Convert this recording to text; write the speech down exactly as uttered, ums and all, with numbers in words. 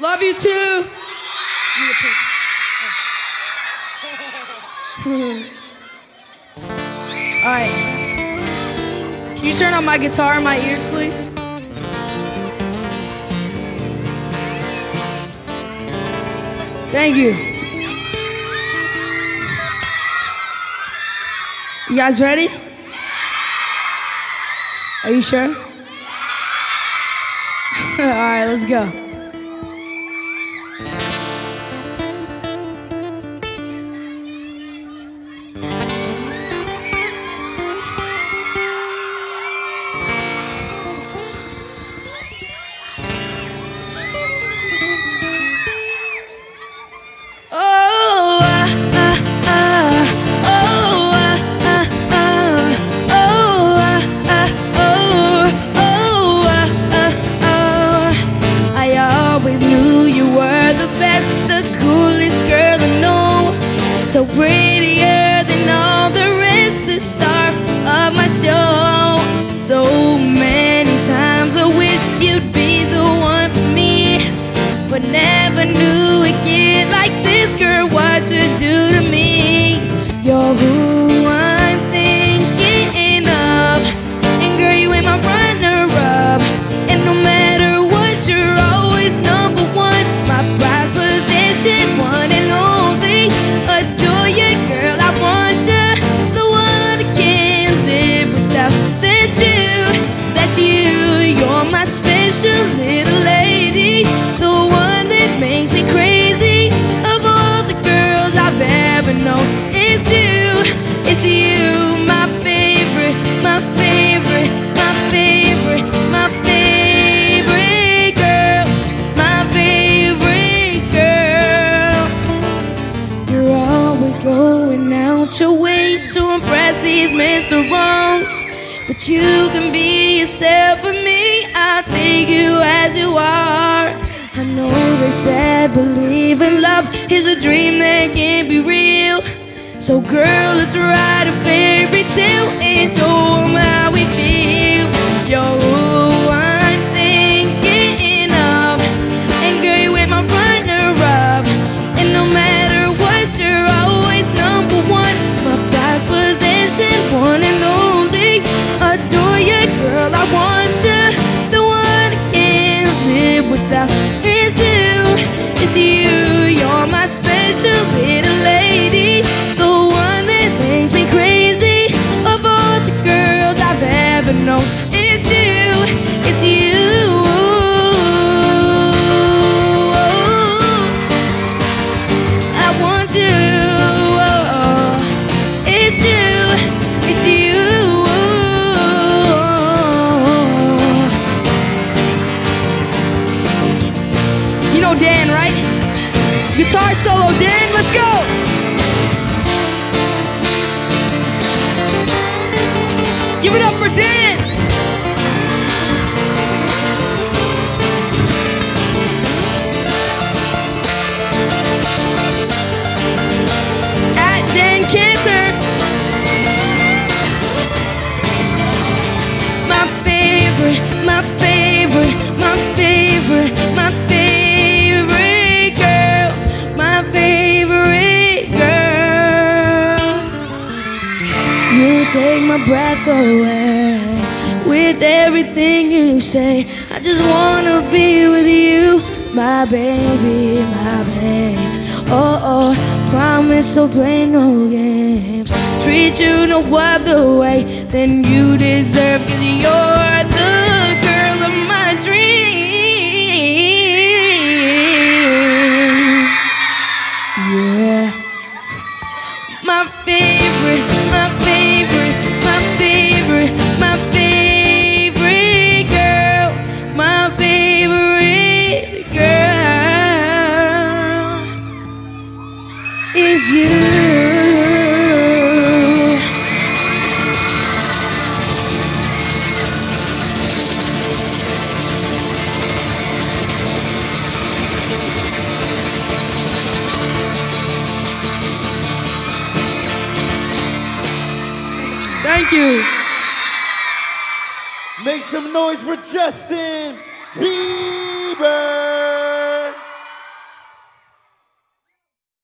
Love you too. All right. Can you turn on my guitar in my ears, please? Thank you. You guys ready? Are you sure? All right, let's go. So prettier than all the rest, the star of my show. So many times I wished you'd be the one for me, but never knew a kid like this, girl, what you do to me. You're who I'm thinking of, and girl, you ain't my runner-up. And no matter what, you're always number one, my prized possession, one and only. Adore you, girl, I want you, the one I can't live without. That's you, that's you, you're my special little lady, the one that makes me crazy. Of all the girls I've ever known, it's you, it's you, my favorite, my favorite, my favorite, my favorite girl, my favorite girl. You're always going out your way to impress these Mister Wrongs, but you can be yourself with me, I'll take you as you are. I know they said believe in love is a dream that can't be real, so girl, let's write a fairy tale and show 'em how we feel. You're who I'm thinking of, and girl, you ain't my runner-up. And no matter what, you're always number one, my prized possession, one and only. Adore you, girl, I want you, the one I can't live without. It's you, it's you, you're my special little lady, the one that makes me crazy. Of all the girls I've ever known, it's you, it's you. I want you, it's you, it's you. You know Dan, right? Guitar solo, Dan, let's go! Give it up for Dan! At Dan Cantor! My favorite, my favorite, my favorite, my favorite girl, my favorite girl. You take my breath away with everything you say. I just wanna be with you, my baby, my babe. Oh, oh, promise so play no games. Treat you no other way than you deserve, 'cause you're the girl of my dreams. Yeah. My favorite, my favorite, my favorite, my favorite girl, my favorite girl is you. Thank you. Make some noise for Justin Bieber.